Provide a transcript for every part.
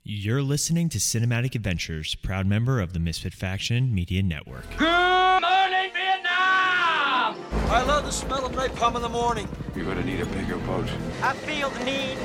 You're listening to Cinematic Adventures, proud member of the Misfit Faction Media Network. Good morning, Vietnam! I love the smell of napalm in the morning. You're gonna need a bigger boat. I feel the need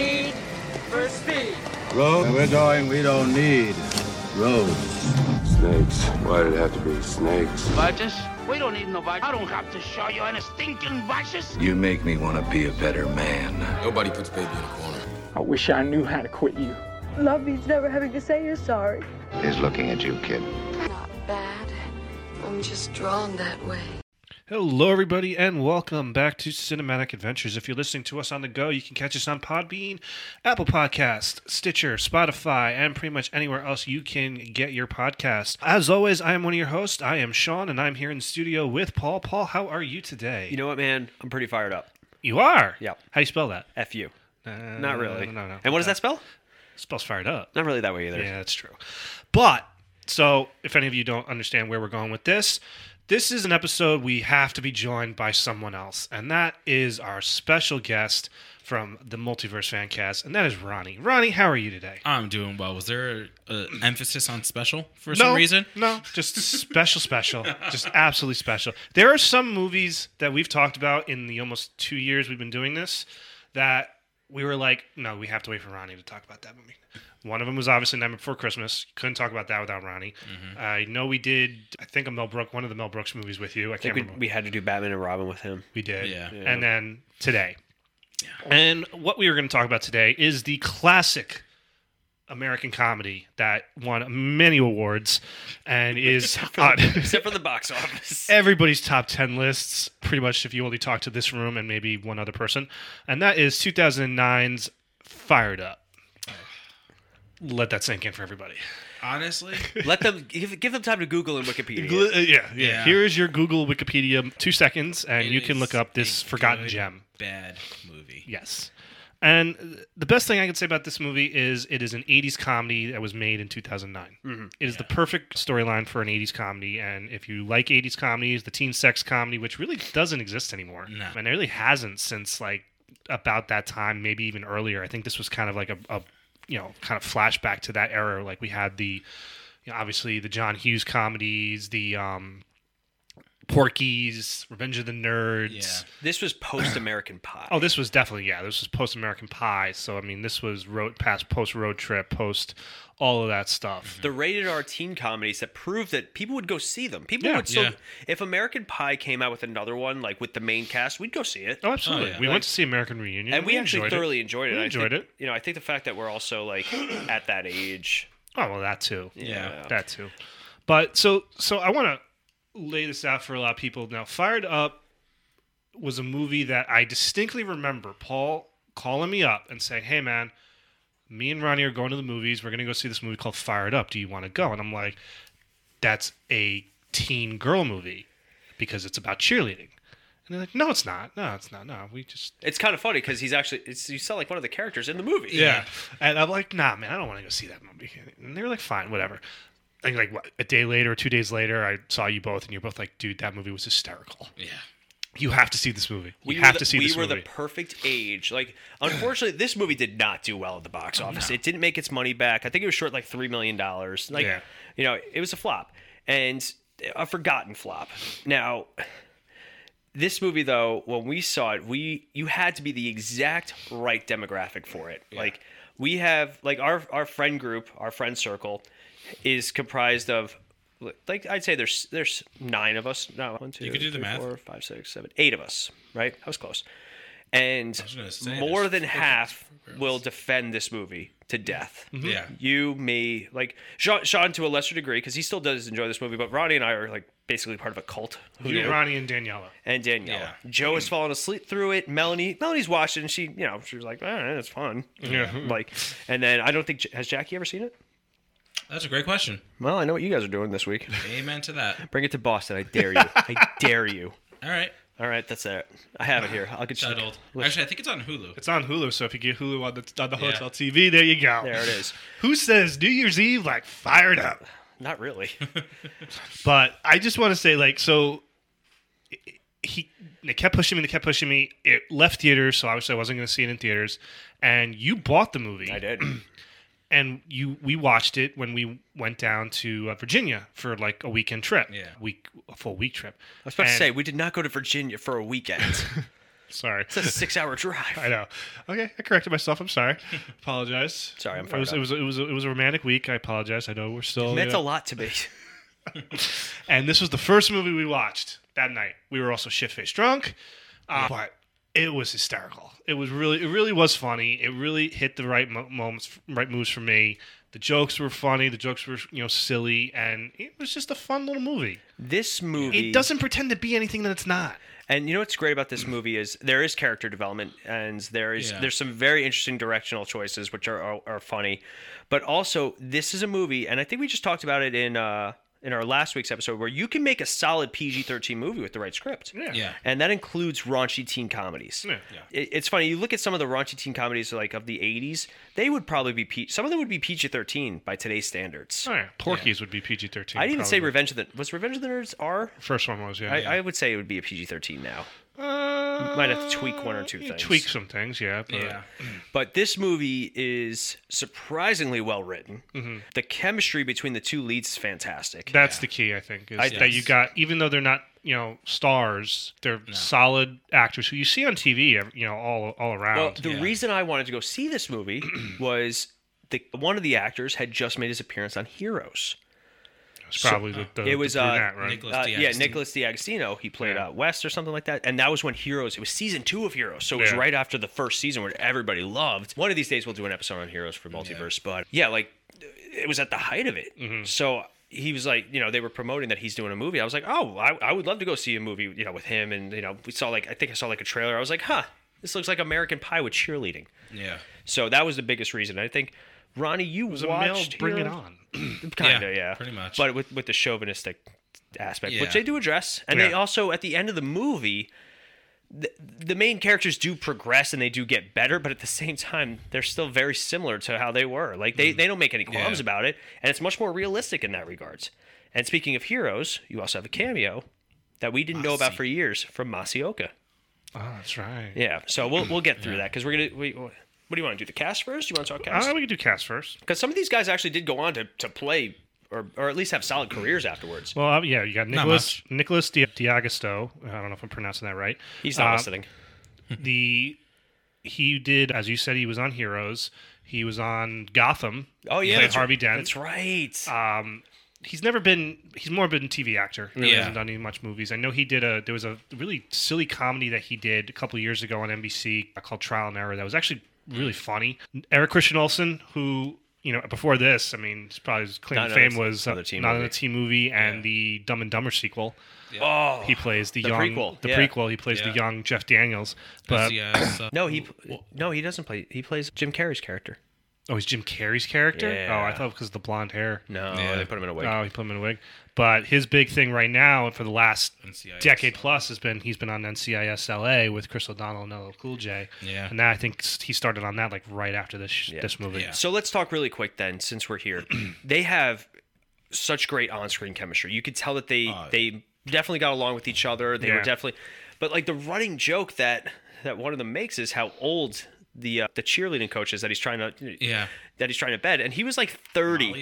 for speed. Road, we're going, we don't need roads. Snakes. Why did it have to be snakes? Vices? We don't need no vices. I don't have to show you any stinking vices. You make me want to be a better man. Nobody puts baby in a corner. I wish I knew how to quit you. Love means never having to say you're sorry. He's looking at you, kid. Not bad. I'm just drawn that way. Hello, everybody, and welcome back to Cinematic Adventures. If you're listening to us on the go, you can catch us on Podbean, Apple Podcast, Stitcher, Spotify, and pretty much anywhere else you can get your podcast. As always, I am one of your hosts. I am Sean, and I'm here in the studio with Paul. Paul, how are you today? You know what, man? I'm pretty fired up. You are? Yeah. How do you spell that? F-U. Not really. No. And what does that spell? It spells fired up. Not really that way either. Yeah, that's true. But, so, if any of you don't understand where we're going with this is an episode we have to be joined by someone else, and that is our special guest from the Multiverse Fancast, and that is Ronnie. Ronnie, how are you today? I'm doing well. Was there an emphasis on special for some reason? No, just special. Just absolutely special. There are some movies that we've talked about in the almost 2 years we've been doing this that we were like, no, we have to wait for Ronnie to talk about that movie. One of them was obviously Nightmare Before Christmas. Couldn't talk about that without Ronnie. Mm-hmm. I know we did, I think, one of the Mel Brooks movies with you. I can't remember. We had to do Batman and Robin with him. We did. Yeah. And then today. Yeah. And what we were going to talk about today is the classic American comedy that won many awards and is except for the box office. Everybody's top 10 lists, pretty much if you only talk to this room and maybe one other person. And that is 2009's Fired Up. Let that sink in for everybody. Honestly, let them give them time to Google and Wikipedia. Yeah. Here is your Google Wikipedia 2 seconds, and you can look up this forgotten gem. Bad movie. Yes. And the best thing I can say about this movie is it is an 80s comedy that was made in 2009. Mm-hmm. It is the perfect storyline for an 80s comedy, and if you like 80s comedies, the teen sex comedy, which really doesn't exist anymore, and it really hasn't since like about that time, maybe even earlier. I think this was kind of like a kind of flashback to that era. Like we had the, obviously the John Hughes comedies, the Porky's, Revenge of the Nerds. Yeah. This was post-American Pie. Oh, this was definitely, this was post-American Pie. So, I mean, this was post-Road Trip, post all of that stuff. The rated R teen comedies that proved that people would go see them. People would still, if American Pie came out with another one, like with the main cast, we'd go see it. Oh, absolutely. We went to see American Reunion. And we actually thoroughly enjoyed it. We enjoyed it. I think the fact that we're also like at that age. Oh, well, that too. Yeah. That too. But so I want to lay this out for a lot of people. Now, Fired Up was a movie that I distinctly remember Paul calling me up and saying, hey, man, me and Ronnie are going to the movies. We're going to go see this movie called Fired Up. Do you want to go? And I'm like, that's a teen girl movie because it's about cheerleading. And they're like, no, it's not. No, we just... It's kind of funny because you sound like one of the characters in the movie. Yeah. And I'm like, nah, man, I don't want to go see that movie. And they were like, fine, whatever. And like a day later, 2 days later, I saw you both, and you're both like, dude, that movie was hysterical. Yeah. You have to see this movie. We were the perfect age. Like, unfortunately, this movie did not do well at the box office. No. It didn't make its money back. I think it was short like $3 million. Like, it was a flop. And a forgotten flop. Now, this movie, though, when we saw it, you had to be the exact right demographic for it. Yeah. Like, we have, like, our friend group, our friend circle, is comprised of, like, I'd say there's 9 of us. No, 1, 2, you could do the 3, math. 4, 5, 6, 7, 8 of us, right? I was close. And more than half will defend this movie to death. Mm-hmm. Yeah. You, me, like, Sean to a lesser degree, because he still does enjoy this movie, but Ronnie and I are, like, basically part of a cult. Ronnie and Daniela. Yeah. Joe has fallen asleep through it. Melody's watched it, and she was like, all right, that's fun. Yeah. Like, and then I don't think, has Jackie ever seen it? That's a great question. Well, I know what you guys are doing this week. Amen to that. Bring it to Boston. I dare you. I dare you. All right, that's it. I have it here. I'll get you. Actually, I think it's on Hulu. It's on Hulu, so if you get Hulu on the hotel TV, there you go. There it is. Who says New Year's Eve like Fired Up? Not really. But I just want to say, like, so they kept pushing me. It left theaters, so obviously I wasn't going to see it in theaters. And you bought the movie. I did. And we watched it when we went down to Virginia for like a weekend trip. Yeah. A full week trip. I was about to say, we did not go to Virginia for a weekend. Sorry. It's a 6-hour drive. I know. Okay, I corrected myself. I'm sorry. Apologize. Sorry, I'm It fired was a romantic week. I apologize. I know we're still. It meant a lot to me. And this was the first movie we watched that night. We were also shit-faced drunk, but it was hysterical. It really was funny. It really hit the right moments, right moves for me. The jokes were funny. The jokes were silly, and it was just a fun little movie. This movie, it doesn't pretend to be anything that it's not. And you know what's great about this movie is there is character development, and there's some very interesting directional choices which are funny, but also this is a movie, and I think we just talked about it in our last week's episode, where you can make a solid PG-13 movie with the right script. Yeah. And that includes raunchy teen comedies. Yeah. It's funny, you look at some of the raunchy teen comedies like of the 80s, they would probably be some of them would be PG-13 by today's standards. Oh, yeah. Porky's would be PG-13. I'd even say probably. Revenge of the Nerds R? First one was, yeah. I would say it would be a PG-13 now. Might have to tweak one or two things. Tweak some things, yeah. But this movie is surprisingly well written. Mm-hmm. The chemistry between the two leads is fantastic. That's the key, I think, is that you got, even though they're not, stars, they're solid actors who you see on TV, all around. Well, the reason I wanted to go see this movie was one of the actors had just made his appearance on Heroes. It's probably the brunette, right? Nicholas D'Agostino. He played West or something like that, and that was when Heroes. It was season 2 of Heroes, so it was right after the first season where everybody loved. One of these days we'll do an episode on Heroes for Multiverse, but it was at the height of it. Mm-hmm. So he was like, they were promoting that he's doing a movie. I was like, oh, I would love to go see a movie, with him. And we saw I think I saw a trailer. I was like, this looks like American Pie with cheerleading. Yeah. So that was the biggest reason. I think. Ronnie, you watched Bring It On. Kind of, yeah. Pretty much. But with the chauvinistic aspect, which they do address. And they also, at the end of the movie, the main characters do progress and they do get better, but at the same time, they're still very similar to how they were. Like, they don't make any qualms about it, and it's much more realistic in that regards. And speaking of Heroes, you also have a cameo that we didn't know about for years from Masioka. Oh, that's right. Yeah, so we'll get through that, because we're going to... What do you want to do? The cast first? Do you want to talk cast? We can do cast first. Because some of these guys actually did go on to play or at least have solid careers afterwards. Well, you got Nicholas D'Agostino. I don't know if I'm pronouncing that right. He's not listening. He did, as you said, he was on Heroes. He was on Gotham. Oh, yeah. That's Harvey Dent. That's right. He's more been a TV actor. He really hasn't done any much movies. I know there was a really silly comedy that he did a couple of years ago on NBC called Trial and Error that was actually really funny. Eric Christian Olsen, who, before this, his probably his claim to fame was Not in a Teen Movie and the Dumb and Dumber sequel. Yeah. Oh, he plays the young prequel. Prequel. He plays the young Jeff Daniels. But he doesn't play. He plays Jim Carrey's character. Oh, he's Jim Carrey's character? Yeah. Oh, I thought it was because of the blonde hair. No, they put him in a wig. Oh, he put him in a wig. But his big thing right now, and for the last decade plus, he's been on NCIS LA with Chris O'Donnell and LL Cool J. Yeah. And I think he started on that right after this movie. Yeah. So let's talk really quick then, since we're here. They have such great on-screen chemistry. You could tell that they definitely got along with each other. They were definitely, but the running joke that one of them makes is how old the cheerleading coach is that he's trying to bed, and he was like 30.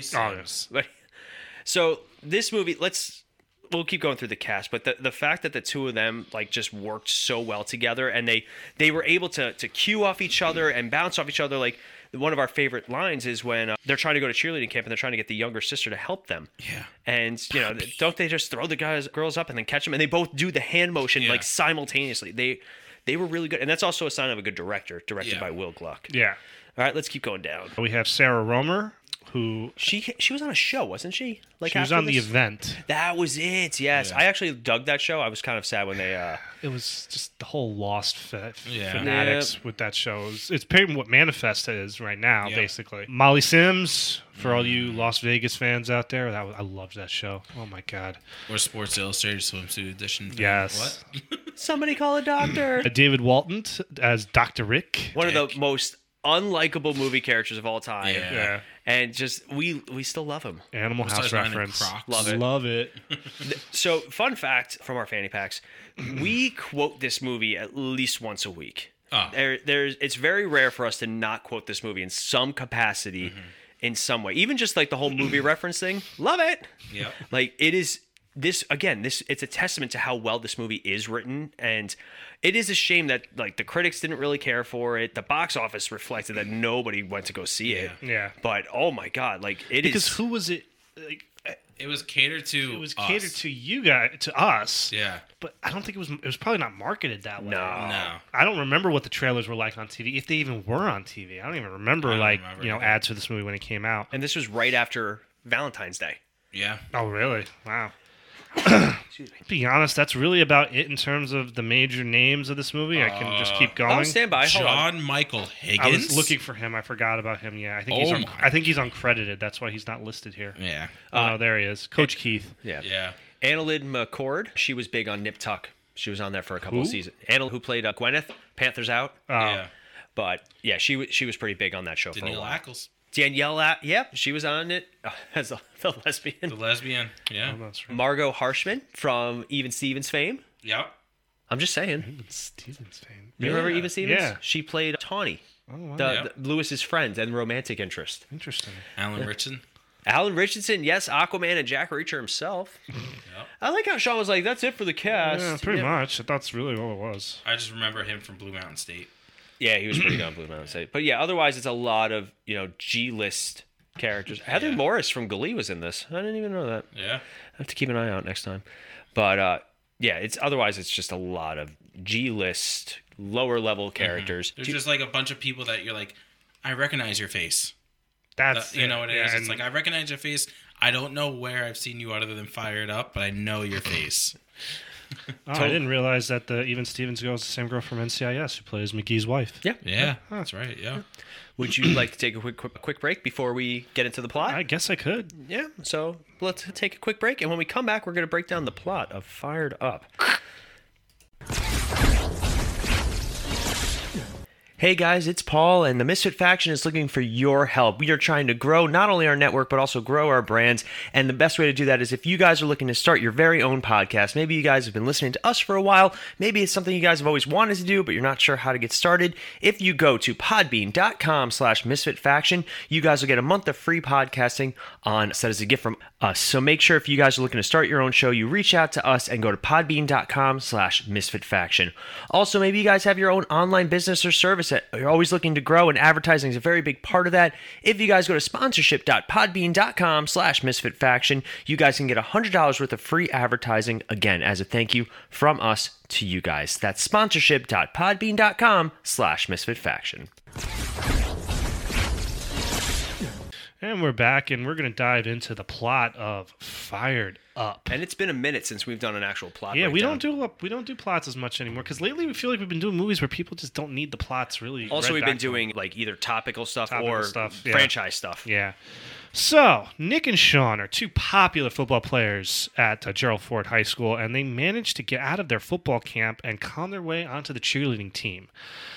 So this movie, we'll keep going through the cast, but the fact that the two of them just worked so well together, and they were able to cue off each other and bounce off each other. Like, one of our favorite lines is when they're trying to go to cheerleading camp and they're trying to get the younger sister to help them. Yeah. And don't they just throw the girls up and then catch them, and they both do the hand motion simultaneously. They were really good, and that's also a sign of a good director, directed by Will Gluck. Yeah. All right, let's keep going down. We have Sarah Romer, who... She was on a show, wasn't she? She was on The Event. That was it, yes. Yeah. I actually dug that show. I was kind of sad when they... It was just the whole lost fanatics with that show. It's pretty what Manifest is right now, basically. Molly Sims, for all you Las Vegas fans out there, I loved that show. Oh, my God. Or Sports Illustrated Swimsuit Edition. Yes. What? Somebody call a doctor. David Walton as Dr. Rick. One of the most unlikable movie characters of all time. Yeah. And just, we still love him. Animal House reference. Love it. Love it. So, fun fact from our fanny packs, we quote this movie at least once a week. Oh. It's very rare for us to not quote this movie in some capacity in some way. Even just like the whole movie reference thing, love it. Yeah. Like it is this again. It's a testament to how well this movie is written, and it is a shame that like the critics didn't really care for it. The box office reflected that nobody went to go see it. Yeah. But oh my god, like it is. Because who was it? Like, It was catered to. it was catered to you guys, to us. Yeah. But I don't think it was. It was probably not marketed that way. No. I don't remember what the trailers were like on TV, if they even were on TV. I don't even remember ads for this movie when it came out. And this was right after Valentine's Day. Yeah. Oh, really? Wow. To be honest, that's really about it in terms of the major names of this movie. I can just keep going. I'll stand by. Hold on. John Michael Higgins. I was looking for him. I forgot about him. Yeah, I think he's uncredited. That's why he's not listed here. Yeah. Oh, no, there he is. Coach Keith. Yeah. Yeah. Annalyn McCord. She was big on Nip Tuck. She was on there for a couple of seasons. Annalyn, who played Gwyneth, Panthers Out. Yeah. But yeah, she was pretty big on that show for a Danielle while. Ackles. Danielle, she was on it as the lesbian. The lesbian. Yeah. Oh, that's right. Margot Harshman from Even Stevens fame. Yep. I'm just saying. Even Stevens fame. You remember Even Stevens? Yeah. She played Tawny, Oh, wow. the Lewis's friend and romantic interest. Interesting. Alan Richardson. Alan Richardson, yes, Aquaman and Jack Reacher himself. Yep. I like how Sean was like, that's it for the cast. Yeah, pretty much. That's really all it was. I just remember him from Blue Mountain State. Yeah, he was pretty good on Blue Mountain State. But yeah, otherwise it's a lot of, G-list characters. Heather Morris from Glee was in this. I didn't even know that. Yeah. I have to keep an eye out next time. But yeah, it's just a lot of G-list, lower level characters. There's just like a bunch of people that you're like, I recognize your face. That's You know what it is? and- It's like, I recognize your face. I don't know where I've seen you other than Fired Up, but I know your face. Oh, I didn't realize that the Even Stevens girl is the same girl from NCIS who plays McGee's wife. Yeah. Yeah, that's right. Yeah. Would you like to take a quick break before we get into the plot? I guess I could. Yeah, so let's take a quick break, and when we come back, we're going to break down the plot of Fired Up. Hey guys, it's Paul, and the Misfit Faction is looking for your help. We are trying to grow not only our network, but also grow our brands, and the best way to do that is if you guys are looking to start your very own podcast. Maybe you guys have been listening to us for a while. Maybe it's something you guys have always wanted to do, but you're not sure how to get started. If you go to podbean.com/misfitfaction, you guys will get a month of free podcasting set as a gift from us. So make sure if you guys are looking to start your own show, you reach out to us and go to podbean.com/misfitfaction. Also, maybe you guys have your own online business or service that you're always looking to grow, and advertising is a very big part of that. If you guys go to sponsorship.podbean.com/misfitfaction, you guys can get $100 worth of free advertising, again, as a thank you from us to you guys. That's sponsorship.podbean.com/misfitfaction. And we're back, and we're going to dive into the plot of Fired Up. And it's been a minute since we've done an actual plot. Yeah, we breakdown. don't do plots as much anymore because lately we feel like we've been doing movies where people just don't need the plots really. Also, read we've back been to them. doing like either topical stuff Topical or stuff, yeah. franchise stuff. Yeah. So, Nick and Sean are two popular football players at Gerald Ford High School, and they managed to get out of their football camp and con their way onto the cheerleading team.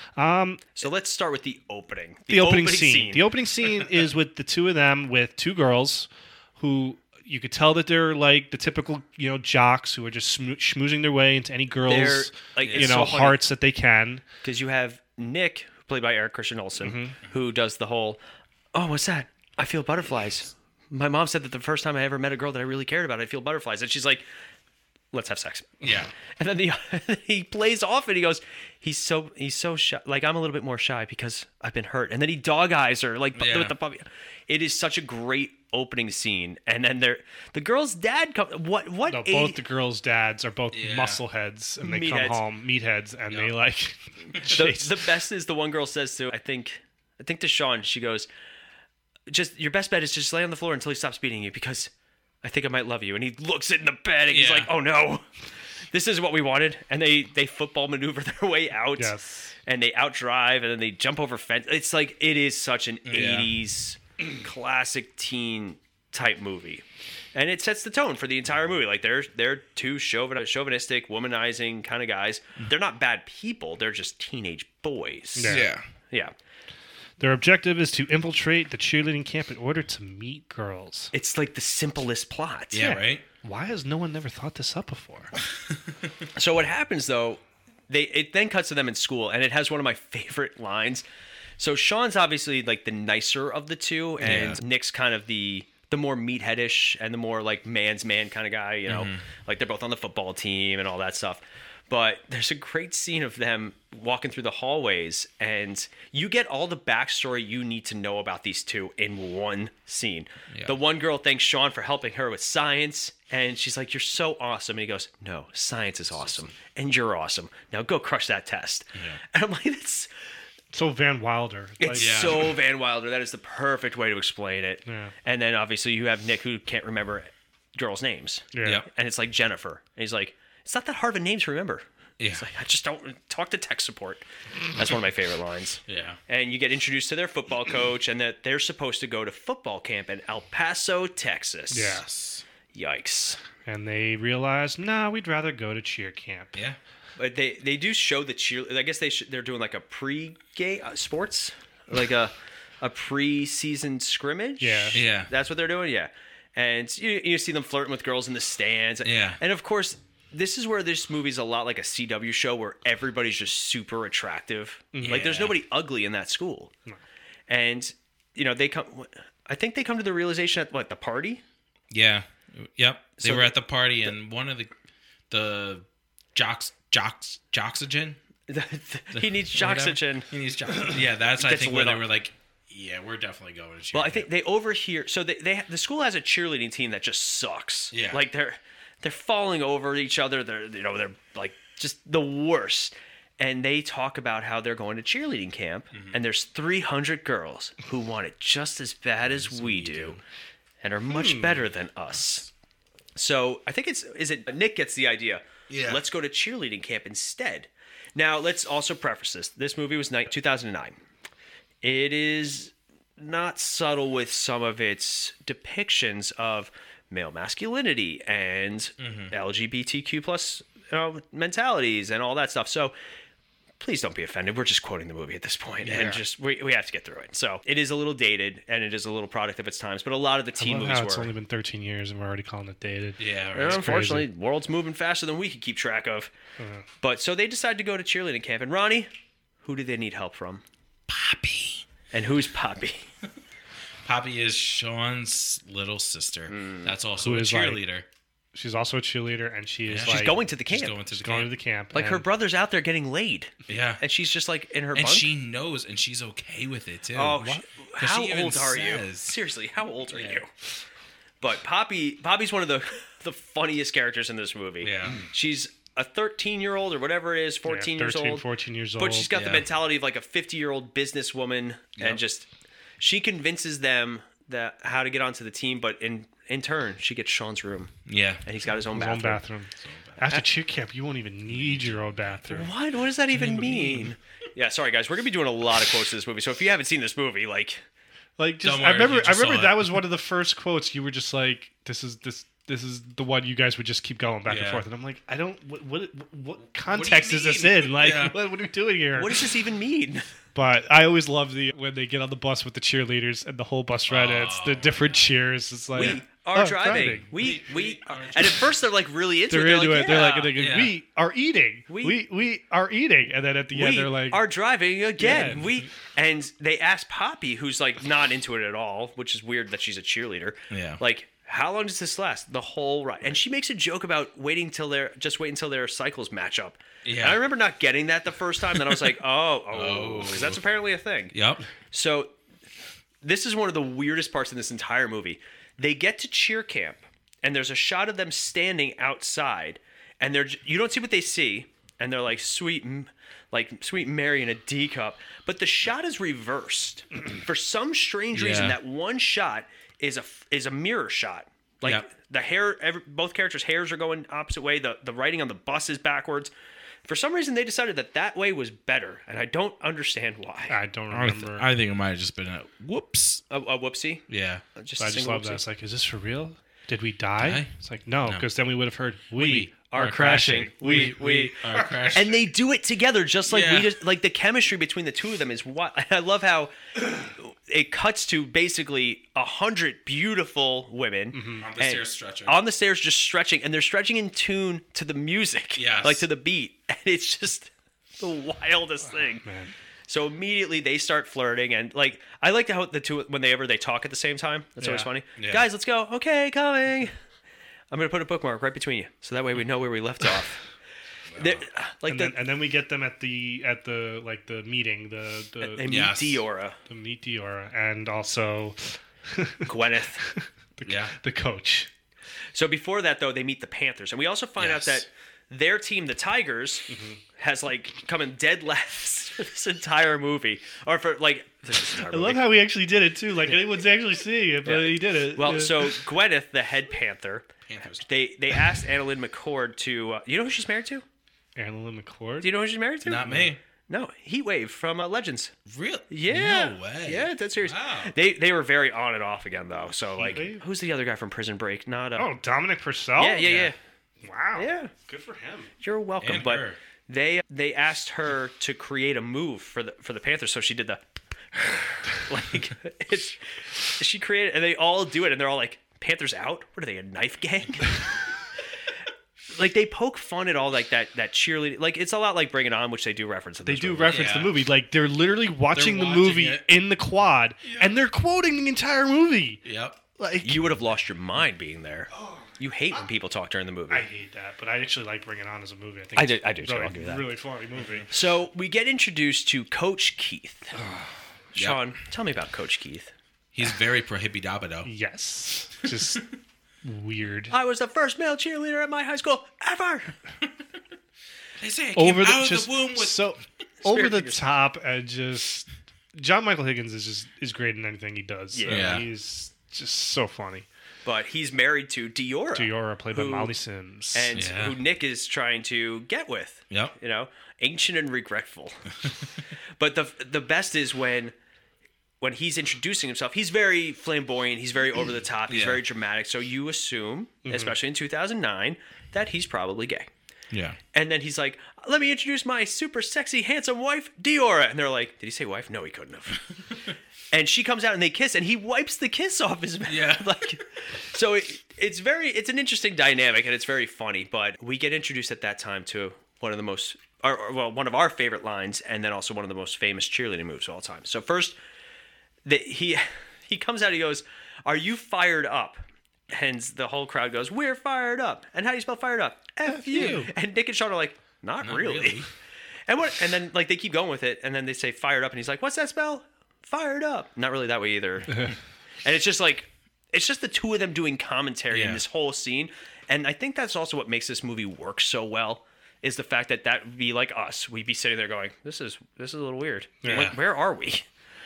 So let's start with the opening. The opening scene. The opening scene is with the two of them with two girls who you could tell that they're like the typical, jocks who are just schmoozing their way into any girls, hearts that they can. Because you have Nick, played by Eric Christian Olsen, who does the whole, oh, what's that? I feel butterflies. My mom said that the first time I ever met a girl that I really cared about, I feel butterflies. And she's like, let's have sex. Yeah. And then he plays off and he goes, he's so shy. Like, I'm a little bit more shy because I've been hurt. And then he dog eyes her with the puppy. It is such a great opening scene. And then the girl's dad comes. What? No, both the girls' dads are both muscleheads, and they come home meatheads, and they like. The best is the one girl says to I think to Sean, she goes, just your best bet is just lay on the floor until he stops beating you because I think I might love you. And he looks in the bed and he's like, oh no, this is what we wanted. And they football maneuver their way out. Yes. And they outdrive and then they jump over fence. It's like, it is such an 80s classic teen type movie. And it sets the tone for the entire movie. Like they're two chauvinistic, womanizing kind of guys. They're not bad people. They're just teenage boys. Yeah. Their objective is to infiltrate the cheerleading camp in order to meet girls. It's like the simplest plot. Yeah, right? Why has no one never thought this up before? So what happens, though, it then cuts to them in school, and it has one of my favorite lines. So Sean's obviously like the nicer of the two, and Nick's kind of the more meatheadish and the more like man's man kind of guy, you know, like they're both on the football team and all that stuff. But there's a great scene of them walking through the hallways, and you get all the backstory you need to know about these two in one scene. Yeah. The one girl thanks Sean for helping her with science, and she's like, "You're so awesome." And he goes, "No, science is awesome, and you're awesome. Now go crush that test." Yeah. And I'm like, that's so Van Wilder. It's so Van Wilder. That is the perfect way to explain it. Yeah. And then obviously you have Nick, who can't remember girls' names. Yeah. And it's like Jennifer. And he's like, it's not that hard of a name to remember. Yeah. It's like, I just don't talk to tech support. That's one of my favorite lines. Yeah. And you get introduced to their football coach, and that they're supposed to go to football camp in El Paso, Texas. Yes. Yikes. And they realize, we'd rather go to cheer camp. Yeah. But they do show the cheer. I guess they're doing like a pre-game sports, like a pre-season scrimmage. Yeah. That's what they're doing. Yeah, and you see them flirting with girls in the stands. Yeah, and of course, this is where this movie's a lot like a CW show where everybody's just super attractive. Yeah. Like there's nobody ugly in that school, and they come. I think they come to the realization at the party. Yeah. Yep. They were at the party, and one of the Joxygen. He needs Joxygen. He needs Joxygen. Yeah, that's I think where they were like, yeah, we're definitely going to cheer. Well, I think they overhear. So the school has a cheerleading team that just sucks. Yeah, like they're falling over each other. They're like just the worst. And they talk about how they're going to cheerleading camp, and there's 300 girls who want it just as bad as we do, and are much better than us. So I think is it Nick gets the idea. Yeah. Let's go to cheerleading camp instead. Now, let's also preface this. This movie was 2009. It is not subtle with some of its depictions of male masculinity and LGBTQ plus mentalities and all that stuff. So please don't be offended. We're just quoting the movie at this point, and just we have to get through it. So it is a little dated, and it is a little product of its times. But a lot of the teen movies It's only been 13 years, and we're already calling it dated. Yeah, right. Unfortunately, the world's moving faster than we can keep track of. But so they decide to go to cheerleading camp. And Ronnie, who do they need help from? Poppy. And who's Poppy? Poppy is Sean's little sister. That's also a cheerleader. She's also a cheerleader, and she's going to the camp. She's going to the camp. Like her brother's out there getting laid. Yeah. And she's just like in her bunk. bunk. She knows, and she's okay with it too. Oh, how old are you? Seriously, how old are you? But Poppy's one of the funniest characters in this movie. Yeah. She's a 13-year-old or whatever it is, 14 years old. 14 years old. But she's got the mentality of like a 50-year-old businesswoman, and just she convinces them that how to get onto the team, but in turn, she gets Sean's room. Yeah. And he's got his own bathroom. After cheer camp, you won't even need your own bathroom. What? What does that even mean? Yeah, sorry guys, we're gonna be doing a lot of quotes to this movie. So if you haven't seen this movie, just worry, I remember that was one of the first quotes. You were just like, this is the one you guys would just keep going back and forth, and I'm like, I don't what context is this in? Like, what are we doing here? What does this even mean? But I always love when they get on the bus with the cheerleaders and the whole bus ride. It's the different cheers. It's like we are driving. We are. And at first they're like really into it. They're into it. They're like, we are eating. We are eating. And then at the end they're like, are driving again. And they ask Poppy, who's like not into it at all, which is weird that she's a cheerleader. Yeah. Like, how long does this last? The whole ride. And she makes a joke about wait until their cycles match up. Yeah. And I remember not getting that the first time. Then I was like, because that's apparently a thing. Yep. So this is one of the weirdest parts in this entire movie. They get to cheer camp, and there's a shot of them standing outside, and you don't see what they see, and they're like sweet Mary in a D cup, but the shot is reversed for some strange reason. That one shot is a mirror shot. Like the hair, both characters' hairs are going opposite way. The writing on the bus is backwards. For some reason, they decided that way was better, and I don't understand why. I don't remember. I think it might have just been a whoops. A whoopsie? Yeah. I just love that. It's like, is this for real? Did we die? It's like, no, because then we would have heard, we are crashing. We are crashing. And they do it together, just like we just, like the chemistry between the two of them is what I love how it cuts to basically 100 beautiful women on the stairs stretching. On the stairs just stretching, and they're stretching in tune to the music. Yes. Like to the beat. And it's just the wildest thing. Man. So immediately they start flirting, and like I like how the two whenever they talk at the same time. That's always funny. Yeah. Guys, let's go. Okay, coming. I'm gonna put a bookmark right between you, so that way we know where we left off. And then we get them at the meeting. They meet Diora. To meet Diora, and also Gwyneth. the coach. So before that, though, they meet the Panthers, and we also find out that their team, the Tigers, has like come in dead last for this entire movie, or for like. I love how he actually did it too. Like anyone's actually seeing it, but he did it. Well, so Gwyneth, the head Panther, they asked Annalyn McCord to. You know who she's married to? Annalyn McCord. Do you know who she's married to? Not me. No, Heatwave from Legends. Really? Yeah. No way. Yeah, that's serious. Wow. They were very on and off again though. So like, Heatwave? who's the other guy from Prison Break? Not Dominic Purcell. Yeah. Wow. Yeah. Good for him. You're welcome. And but her. they asked her to create a move for the Panthers, so she did the like she created, and they all do it, and they're all like, Panthers out? What are they, a knife gang? Like they poke fun at all like that cheerleading. Like it's a lot like Bring It On, which they do reference. In They this do movie. reference the movie. Like they're literally watching the watching movie it. in the quad, and they're quoting the entire movie. Yep. Like You would have lost your mind being there. You hate when people talk during the movie. I hate that, but I actually like Bring It On as a movie. I think do it's too. really, I'll give you that. really funny movie. So we get introduced to Coach Keith. Sean, tell me about Coach Keith. He's very prohibidabido. Yes, just weird. I was the first male cheerleader at my high school ever. They say I came Over the out of just the womb with so over the fingers. top, and just John Michael Higgins is great in anything he does. Yeah. He's just so funny. But he's married to Diora. Diora, played by who- Molly Sims, And who Nick is trying to get with. Yep. You know, ancient and regretful. But the best is when he's introducing himself, he's very flamboyant, he's very over the top, he's very dramatic. So you assume, especially in 2009, that he's probably gay. Yeah. And then he's like, let me introduce my super sexy, handsome wife, Diora. And they're like, did he say wife? No, he couldn't have. And she comes out and they kiss, and he wipes the kiss off his mouth. Yeah. Like, so it's an interesting dynamic, and it's very funny. But we get introduced at that time to one of the most, one of our favorite lines, and then also one of the most famous cheerleading moves of all time. So first, he comes out, he goes, "Are you fired up?" And the whole crowd goes, "We're fired up." And how do you spell fired up? F you. And Nick and Sean are like, not really. And then like they keep going with it, and then they say fired up, and he's like, "What's that spell?" Fired up. Not really that way either. And it's just the two of them doing commentary in this whole scene. And I think that's also what makes this movie work so well, is the fact that would be like us. We'd be sitting there going, this is a little weird. Yeah. Like, where are we?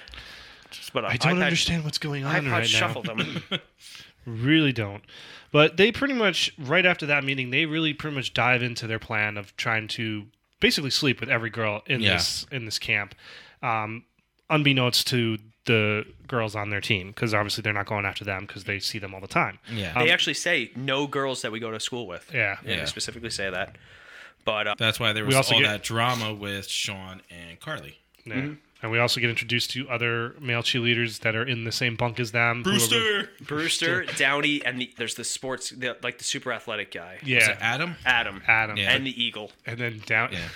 But I don't understand what's going on iPod right shuffle now. them. Really don't. But they pretty much, right after that meeting, they really pretty much dive into their plan of trying to basically sleep with every girl in this camp, unbeknownst to the girls on their team, because obviously they're not going after them because they see them all the time. Yeah. They actually say no girls that we go to school with. Yeah. They specifically say that. But That's why there was also all get- that drama with Sean and Carly. Yeah. And we also get introduced to other male cheerleaders that are in the same bunk as them. Brewster, Downey, and there's the sports, the super athletic guy. Was Yeah. it Adam? Adam. Yeah. And the Eagle. And then down. Yeah.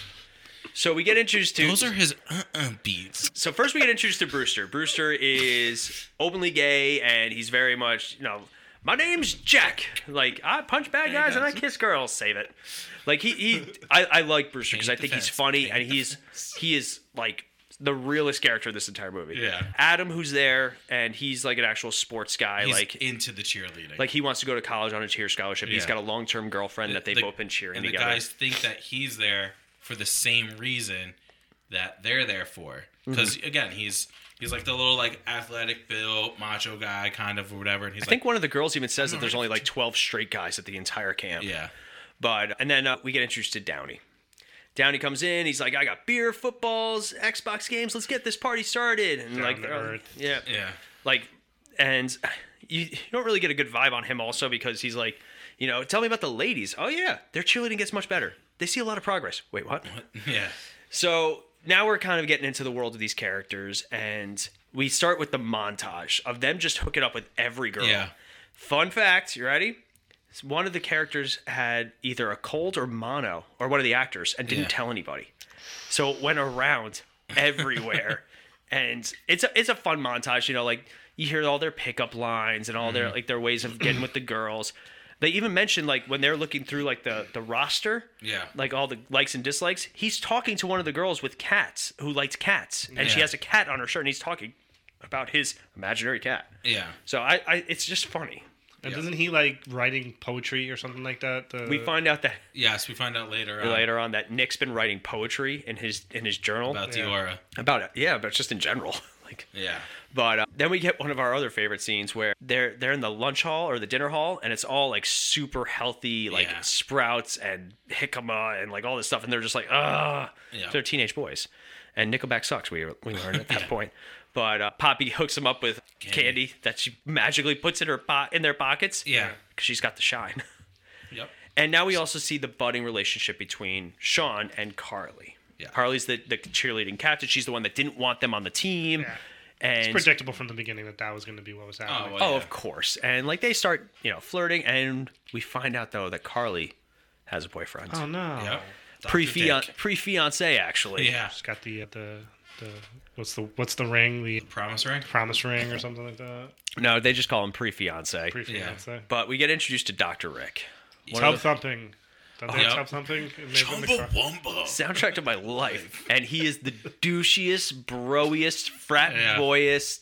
So we get introduced to... Those are his beats. So first we get introduced to Brewster. Brewster is openly gay, and he's very much, my name's Jack. Like, I punch bad guys and I kiss girls. Save it. Like, I like Brewster because I think he's funny, and he is like the realest character of this entire movie. Yeah. Adam, who's there, and he's like an actual sports guy. He's like into the cheerleading. Like he wants to go to college on a cheer scholarship. He's Yeah. got a long-term girlfriend that they've both been cheering and together. the guys think that he's there for the same reason that they're there for. Because again, he's like the little like athletic built macho guy kind of or whatever. And he's I think one of the girls even says that there's only like 12 straight guys at the entire camp. Yeah. But and then we get introduced to Downey. Downey comes in. He's like, I got beer, footballs, Xbox games. Let's get this party started. And Down like, to earth. yeah, Yeah. like, and you don't really get a good vibe on him also because he's like, tell me about the ladies. Oh yeah, their cheerleading gets much better. They see a lot of progress. Wait, what? Yeah. So now we're kind of getting into the world of these characters, and we start with the montage of them just hooking up with every girl. Yeah. Fun fact, you ready? One of the characters had either a cold or mono, or one of the actors, and didn't tell anybody. So it went around everywhere. And it's a fun montage, you know, like you hear all their pickup lines and all their like their ways of getting with the girls. They even mentioned like when they're looking through like the roster, like all the likes and dislikes, he's talking to one of the girls with cats who likes cats, and she has a cat on her shirt, and he's talking about his imaginary cat. Yeah. So I it's just funny. And doesn't he like writing poetry or something like that? We find out that we find out later on that Nick's been writing poetry in his journal about Diora. About it, but just in general. But then we get one of our other favorite scenes where they're in the lunch hall or the dinner hall, and it's all like super healthy, like sprouts and jicama and like all this stuff, and they're just like, they're teenage boys, and Nickelback sucks. We learned at that point. But Poppy hooks them up with candy that she magically puts in their pockets. Yeah, because she's got the shine. Yep. And now we also see the budding relationship between Sean and Carly. Yeah. Carly's the cheerleading captain. She's the one that didn't want them on the team. Yeah. And it's predictable from the beginning that was going to be what was happening. Of course. And like they start, flirting, and we find out though that Carly has a boyfriend. Oh no. Yep. Pre-fiance actually. Yeah. She's got the what's the ring? The promise ring? Promise ring or something like that. No, they just call him pre-fiance. Pre-fiance. Yeah. But we get introduced to Dr. Rick. Tub thumping. Tub thumping. Chumbawamba. Soundtrack to my life. And he is the douchiest, broiest, frat boyest,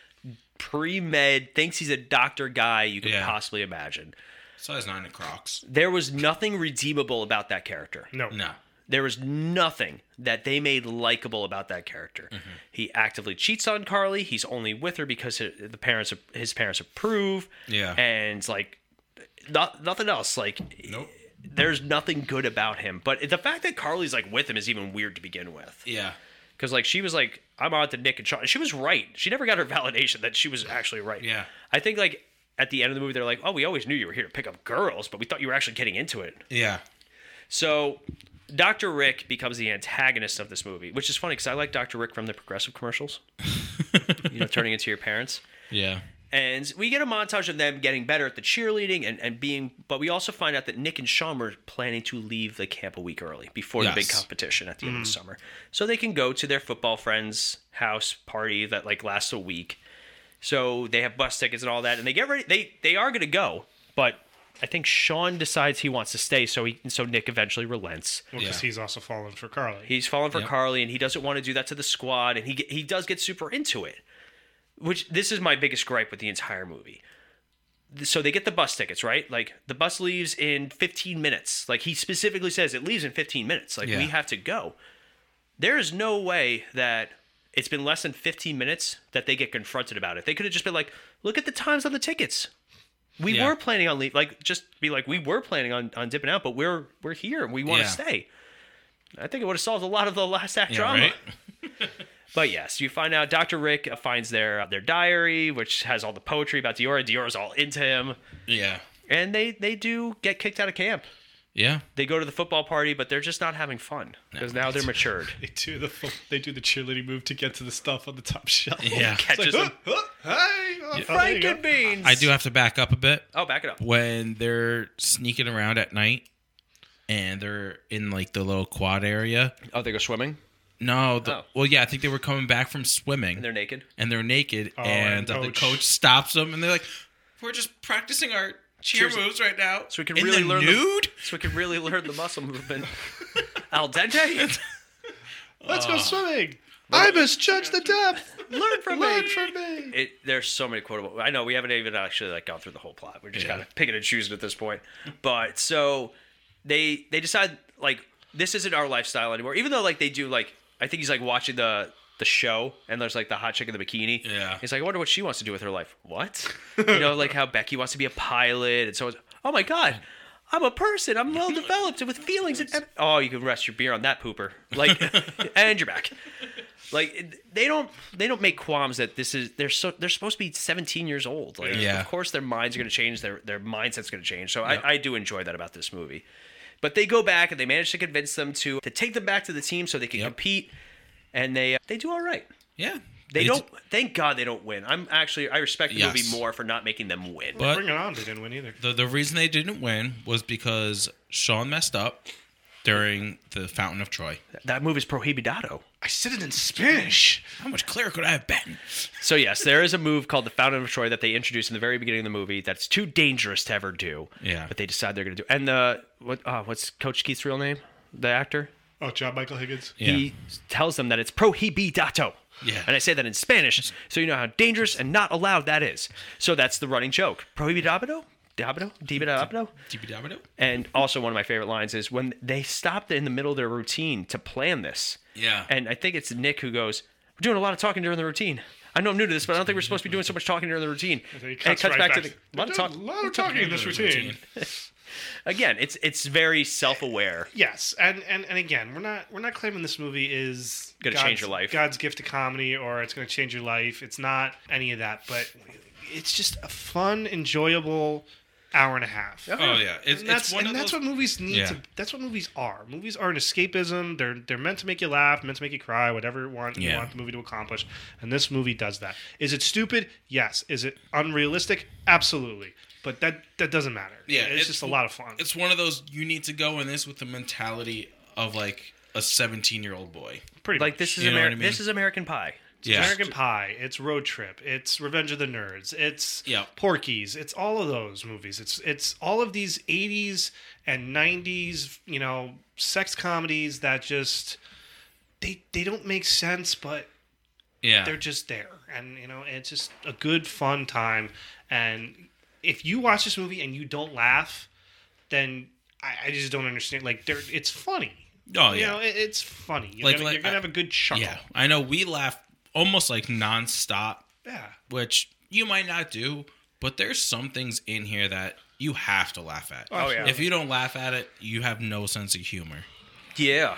pre-med, thinks he's a doctor guy you could possibly imagine. Size 9 in Crocs. There was nothing redeemable about that character. No. There was nothing that they made likable about that character. Mm-hmm. He actively cheats on Carly. He's only with her because his parents approve. Yeah. And like nothing else. Like nope. There's nothing good about him. But the fact that Carly's like with him is even weird to begin with. Yeah. Because like she was like, I'm on to Nick and Sean. She was right. She never got her validation that she was actually right. Yeah. I think like at the end of the movie they're like, oh, we always knew you were here to pick up girls, but we thought you were actually getting into it. Yeah. So Dr. Rick becomes the antagonist of this movie, which is funny because I like Dr. Rick from the Progressive commercials. Turning into your parents. Yeah. And we get a montage of them getting better at the cheerleading and being, but we also find out that Nick and Sean were planning to leave the camp a week early before the big competition at the end of the summer. So they can go to their football friend's house party that like lasts a week. So they have bus tickets and all that, and they get ready. They are going to go, but I think Sean decides he wants to stay, so Nick eventually relents. Well, because he's also fallen for Carly. He's fallen for Carly, and he doesn't want to do that to the squad, and he does get super into it. Which, this is my biggest gripe with the entire movie. So they get the bus tickets, right? Like, the bus leaves in 15 minutes. Like, he specifically says it leaves in 15 minutes. Like, we have to go. There is no way that it's been less than 15 minutes that they get confronted about it. They could have just been like, look at the times on the tickets. We were planning on leaving. Like, just be like, we were planning on dipping out, but we're here and we want to stay. I think it would have solved a lot of the last act drama. Right? But yes, you find out Dr. Rick finds their diary, which has all the poetry about Diora. Diora's all into him. Yeah. And they do get kicked out of camp. Yeah. They go to the football party, but they're just not having fun because now they're matured. They do the cheerleading move to get to the stuff on the top shelf. Yeah. Catches them. Hey, Frankenbeans. I do have to back up a bit. Oh, back it up. When they're sneaking around at night and they're in like the little quad area. Oh, they go swimming? No. Well, yeah, I think they were coming back from swimming. And they're naked? And the coach stops them and they're like, we're just practicing our cheer moves right now. So we can really learn nude? So we can really learn the muscle movement. Al dente? Let's go swimming. I misjudged the depth. Learn from me. There's so many quotable. I know we haven't even actually like gone through the whole plot. We're just kind of picking and choosing at this point. But so they decide like this isn't our lifestyle anymore. Even though like they do like I think he's like watching the show and there's like the hot chick in the bikini. Yeah. He's like, I wonder what she wants to do with her life. What? Like how Becky wants to be a pilot and so oh my God. I'm a person. I'm well developed with feelings. Oh, you can rest your beer on that pooper. Like, and you're back. Like they don't make qualms that they're supposed to be 17 years old. Like, of course their minds are going to change. Their mindset's going to change. So I do enjoy that about this movie. But they go back and they manage to convince them to take them back to the team so they can compete, and they do all right. Yeah. They don't. Thank God they don't win. I respect the movie more for not making them win. But Bring It On, they didn't win either. The reason they didn't win was because Sean messed up, during the Fountain of Troy. That movie's prohibidado. I said it in Spanish. How much clearer could I have been? So yes, there is a move called the Fountain of Troy that they introduced in the very beginning of the movie that's too dangerous to ever do. Yeah. But they decide they're going to do. And what's Coach Keith's real name? The actor? Oh, John Michael Higgins. Yeah. He tells them that it's prohibidado. Yeah. And I say that in Spanish, so you know how dangerous and not allowed that is. So that's the running joke. Prohibidado? Diabado? And also one of my favorite lines is when they stopped in the middle of their routine to plan this. Yeah. And I think it's Nick who goes, "We're doing a lot of talking during the routine. I know I'm new to this, but I don't think we're supposed to be doing so much talking during the routine." And then he and it cuts right back to the a lot of talking in this routine. Again, it's very self-aware. Yes, and again, we're not claiming this movie is Gonna change your life. God's gift to comedy, or it's going to change your life. It's not any of that, but it's just a fun, enjoyable hour and a half. Oh yeah, That's what movies need Yeah. to. That's what movies are. Movies are an escapism. They're meant to make you laugh, meant to make you cry, whatever you want the movie to accomplish. And this movie does that. Is it stupid? Yes. Is it unrealistic? Absolutely. But that doesn't matter. Yeah, it's just a lot of fun. It's one of those you need to go in this with the mentality of like a 17-year-old boy. Pretty Like much. this is You know what I mean? This is American Pie. Yeah. American Pie, it's Road Trip, it's Revenge of the Nerds, it's Porky's, it's all of those movies. It's all of these 80s and 90s, sex comedies that just they don't make sense, but they're just there. And it's just a good fun time. And if you watch this movie and you don't laugh, then I just don't understand. Like it's funny. Oh yeah. It's funny. You're Like, gonna have a good chuckle. Yeah, I know we laugh almost like nonstop. Yeah. Which you might not do, but there's some things in here that you have to laugh at. Oh, yeah. If you don't laugh at it, you have no sense of humor. Yeah.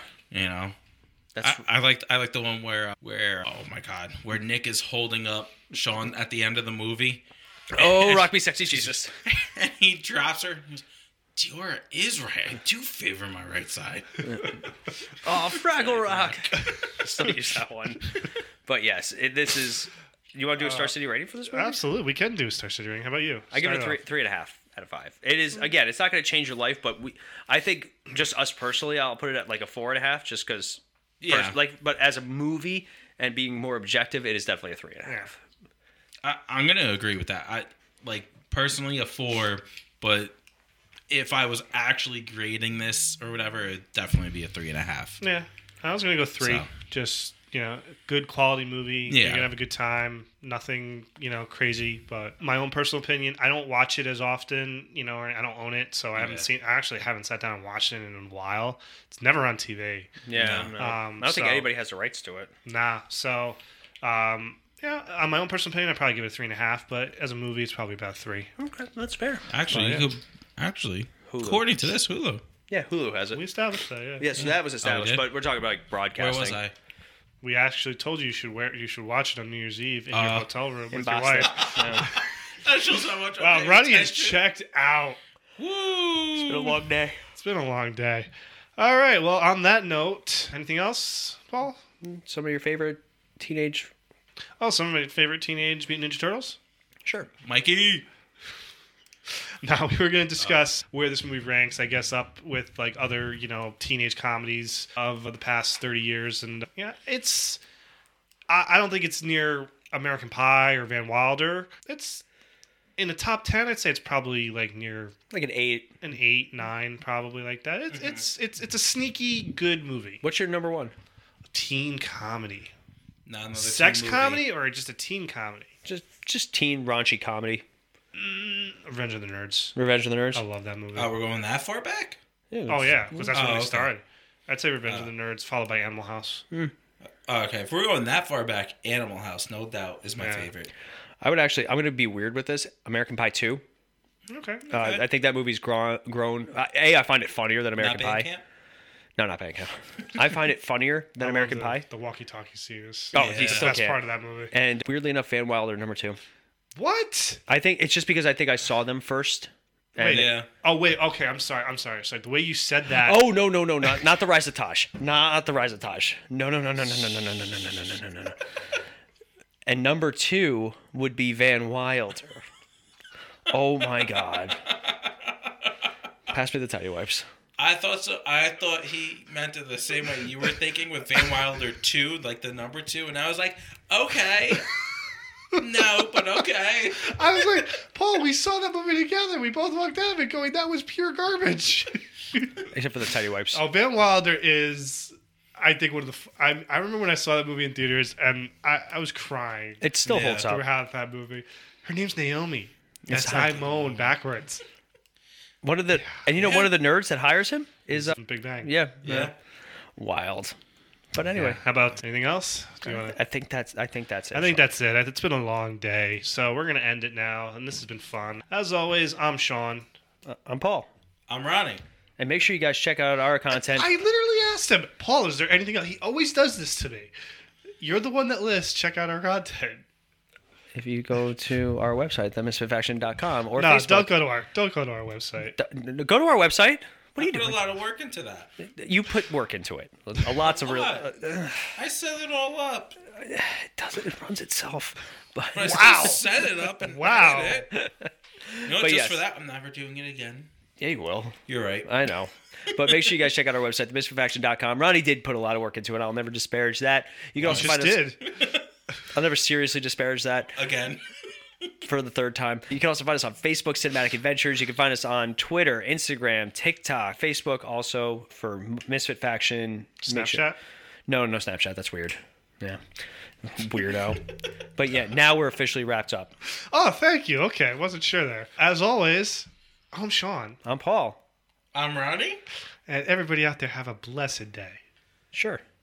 I like the one where oh my god, where Nick is holding up Sean at the end of the movie. Oh, rock me, sexy Jesus. And he drops her. He goes, Diora is right. I do favor my right side. Oh, Fraggle Rock. Still use that one. But yes, this is. You want to do a Star City rating for this movie? Absolutely, we can do a Star City rating. How about you? I give it a 3.5 out of 5. It is, again, it's not going to change your life, but I think just us personally, I'll put it at like a 4.5, just because. Yeah. But as a movie and being more objective, it is definitely a 3.5. Yeah. I'm gonna agree with that. I personally a 4, but if I was actually grading this or whatever, it'd definitely be a 3.5. Yeah, I was gonna go 3. So. Just good quality movie. Yeah. You're gonna have a good time. Nothing crazy. But my own personal opinion, I don't watch it as often. Or I don't own it, so I haven't seen. I actually haven't sat down and watched it in a while. It's never on TV. Yeah, no. I don't think anybody has the rights to it. Nah. So. Yeah, on my own personal opinion, I'd probably give it a 3.5, but as a movie, it's probably about 3. Okay, that's fair. Actually, Hulu. According to this, Hulu. Yeah, Hulu has it. We established that, yeah. Yeah, so that was established, but we're talking about like broadcasting. Where was I? We actually told you you should watch it on New Year's Eve in your hotel room with your Boston. wife. That shows how much. Wow, Ronnie is checked out. Woo! It's been a long day. It's been a long day. All right, well, on that note, anything else, Paul? Some of your favorite teenage... Oh, some of my favorite Teenage Mutant Ninja Turtles? Sure. Mikey! Now, we were going to discuss where this movie ranks, I guess, up with like other, teenage comedies of the past 30 years. And it's... I don't think it's near American Pie or Van Wilder. It's... In the top 10, I'd say it's probably like near... Like an 8. An 8, 9, probably like that. It's a sneaky good movie. What's your number 1? Teen comedy. Not Sex comedy or just a teen comedy? Just teen raunchy comedy. Revenge of the Nerds. Revenge of the Nerds? I love that movie. Oh, we're going that far back? Yeah, because that's when we started. I'd say Revenge of the Nerds, followed by Animal House. Okay, if we're going that far back, Animal House, no doubt, is my favorite. I would actually... I'm going to be weird with this. American Pie 2. Okay. I think that movie's grown. I find it funnier than American Pie. Camp? No, not Bandcamp. I find it funnier than American Pie. The walkie-talkie scene is he's the best part of that movie. And weirdly enough, Van Wilder number 2. What? I think it's just because I think I saw them first. Wait. Yeah. Oh wait. Okay. I'm sorry. The way you said that. Oh no, not the Rise of Taj. Not the Rise of Taj. No. And number 2 would be Van Wilder. Oh my God. Pass me the tidy wipes. I thought so. I thought he meant it the same way you were thinking with Van Wilder 2, like the number 2, and I was like, okay. No, but okay. I was like, Paul, we saw that movie together. We both walked out of it going, that was pure garbage. Except for the tidy wipes. Oh, Van Wilder is, I think, one of the... I remember when I saw that movie in theaters, and I was crying. It still holds up. Throughout that movie. Her name's Naomi. It's That's Simone backwards. One of the nerds that hires him is Big Bang. Yeah. Wild. But anyway, how about anything else? I think that's it. I think that's it. It's been a long day, so we're gonna end it now. And this has been fun. As always, I'm Sean. I'm Paul. I'm Ronnie. And make sure you guys check out our content. I literally asked him, Paul, is there anything else? He always does this to me. You're the one that lists. Check out our content. If you go to our website, themisfitfaction.com or no, Facebook. don't go to our website. Go to our website. What are you doing? doing? I put a lot of work into that. You put work into it. Lots of real. I set it all up. It doesn't. It runs itself. But I still set it up and edit it. You know, just for that, I'm never doing it again. Yeah, you will. You're right. I know. But make sure you guys check out our website, themisfitfaction.com. Ronnie did put a lot of work into it. I'll never disparage that. You can also find us. I'll never seriously disparage that. Again. For the third time. You can also find us on Facebook, Cinematic Adventures. You can find us on Twitter, Instagram, TikTok, Facebook, also for Misfit Faction. Snapchat? No Snapchat. That's weird. Yeah. Weirdo. But yeah, now we're officially wrapped up. Oh, thank you. Okay, wasn't sure there. As always, I'm Sean. I'm Paul. I'm Ronnie. And everybody out there, have a blessed day. Sure.